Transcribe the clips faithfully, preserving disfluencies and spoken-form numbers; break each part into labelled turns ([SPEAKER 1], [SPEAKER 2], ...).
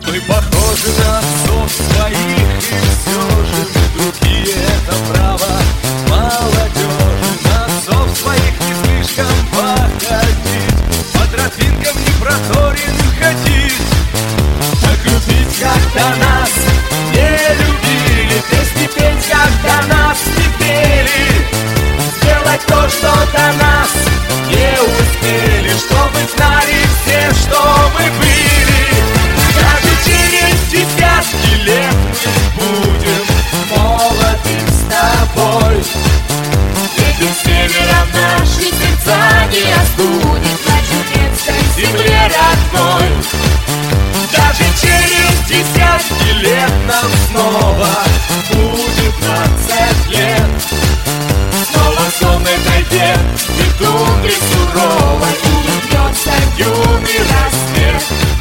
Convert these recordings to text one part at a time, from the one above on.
[SPEAKER 1] Мы похожи на отцов своих, и все же мы другие, это право молодежи. На отцов своих не слишком походить, по тропинкам не проторенным ходить. Так любить, когда нас не любили, песни петь, когда нас не пели, сделать то, что до нас не успели, чтобы знали все, что мы были. Даже через десятки лет мы будем молоды с тобой.
[SPEAKER 2] Ветер севера наши сердца не остудит на чудесной земле родной.
[SPEAKER 1] Даже через десятки лет нам снова будет двадцать лет.
[SPEAKER 2] Снова в сонной тайге и тундре суровой улыбнется юный рассвет.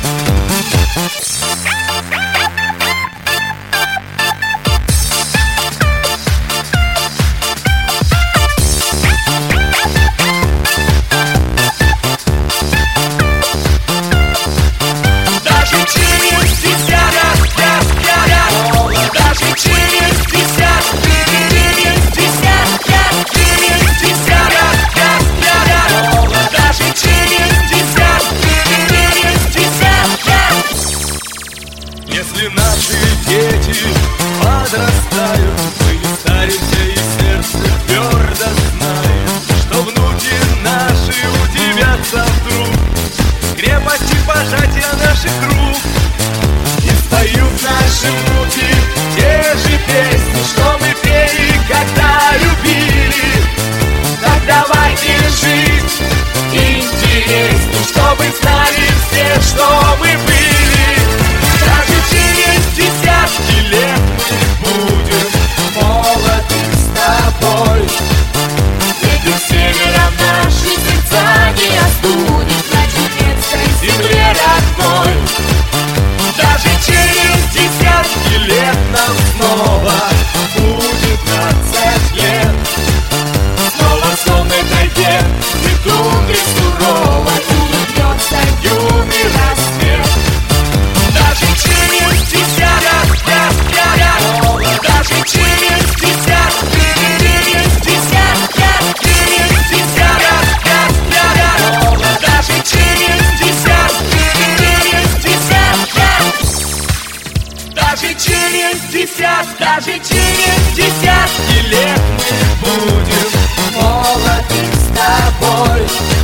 [SPEAKER 1] Если наши дети подрастают, мы не старимся и сердце твердо знает, что внуки наши удивятся вдруг крепости пожатия наших рук. И споют наши внуки те же песни, что мы пели, когда любили. Так давайте жить интересней, чтобы знали все, что мы были. Даже через десятки лет мы будем молоды с тобой.
[SPEAKER 2] Ветер севера наши сердца не остудит на чудесной земле родной.
[SPEAKER 1] Даже через десятки лет нам снова будет двадцать лет.
[SPEAKER 2] Снова в сонной тайге и тундре суровой улыбнется юный рассвет.
[SPEAKER 1] Даже через десятки, даже через десятки, через десятки, через десятки, даже через десятки, через десятки, даже через десятки, даже через десятки лет мы будем молоды с тобой.